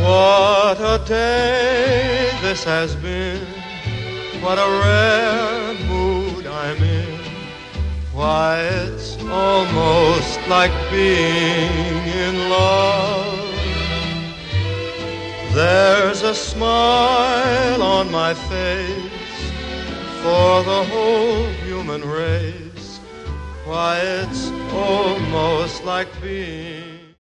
What a day this has been. What a rare mood I'm in. Why, it's almost like being in love. There's a smile on my face for the whole human race. Why, it's almost like being